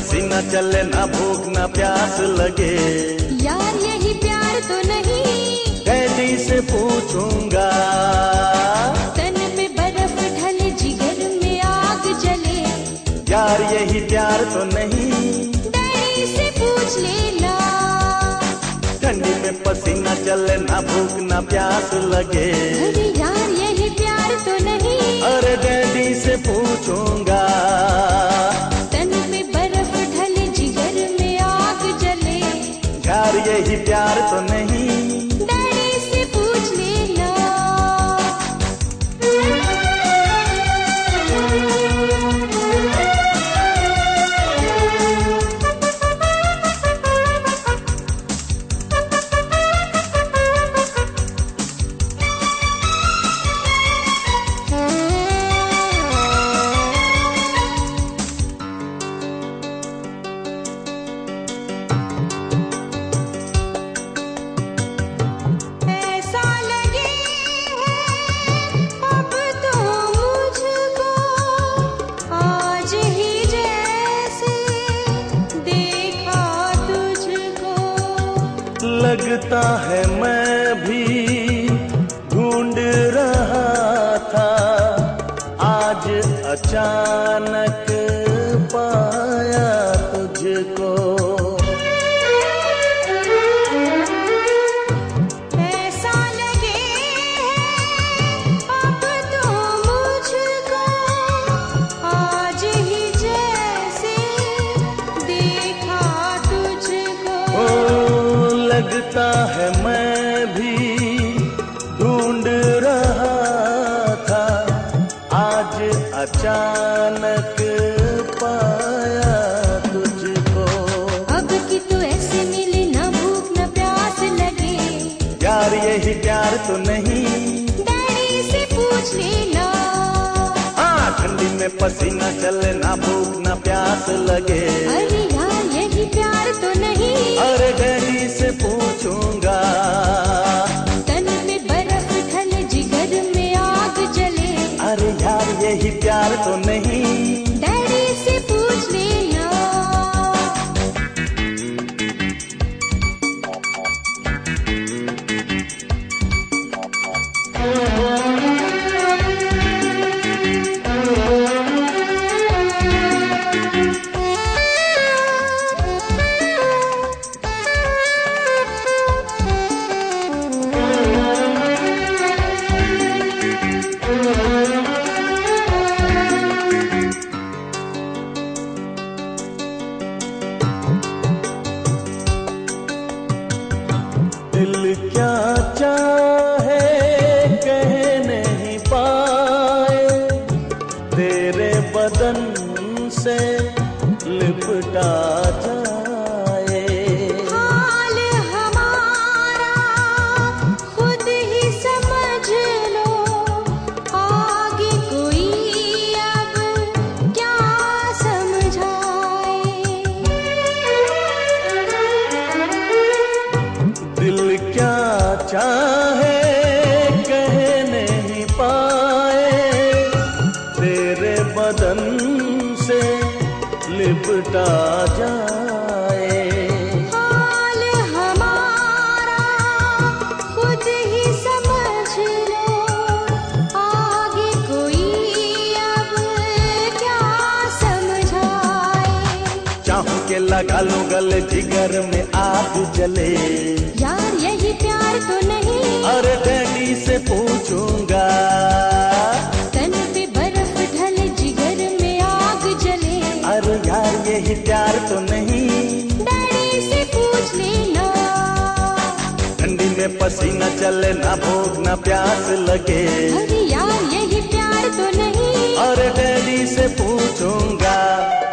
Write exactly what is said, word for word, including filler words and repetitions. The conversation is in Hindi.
पसीना चले, ना भूख ना प्यास लगे। यार यही प्यार तो नहीं, डैडी से पूछूंगा। तन पे बर्फ ढले, जिगर में आग जले। यार यही प्यार तो नहीं, डैडी से पूछ लेना। ठंडी में पसीना चले, ना भूख ना प्यास लगे। अरे यार यही प्यार तो नहीं, अरे डैडी से पूछूंगा। तन पे बर्फ ढले, जिगर में आग जले। यार यही प्यार तो नहीं, डैडी से पूछ लेना। लगता है मैं भी ढूंढ रहा था, आज अचानक पाया तुझको। ऐसा लगे अब तो मुझको, आज ही जैसे देखा तुझको। लगता है मैं भी ढूंढ रहा था, आज अचानक पाया तुझको। अब कि तू ऐसे मिले, ना भूख ना प्यास लगे। यार यही प्यार तो नहीं, डैडी से पूछ लेना। हाँ ठंडी में पसीना चले, ना भूख ना प्यास लगे। अरे यार यही प्यार तो नहीं, अरे डैडी से पूछूंगा। तन पे बर्फ ढले, जिगर में आग जले। अरे यार यही प्यार तो नहीं, डैडी से पूछ लेना। दिल क्या चाहे कह नहीं पाए, तेरे बदन से लिपटा जाए। हाल हमारा खुद ही समझ लो, आगे कोई अब क्या समझाए। दिल क्या चाहे कह नहीं पाए, तेरे बदन से लिपटा जाए। हाल हमारा खुद ही समझ लो, आगे कोई अब क्या समझाए। चाहूं के लगा लूं गले, जिगर में आग जले। यार यही प्यार तो नहीं, अरे डैडी से पूछूंगा। तन पे बर्फ ढले, जिगर में आग जले। अरे यार यही प्यार तो नहीं, डैडी से पूछ लेना। ठंडी में पसीना चले, ना भूख ना प्यास लगे। अरे यार यही प्यार तो नहीं, अरे डैडी से पूछूंगा।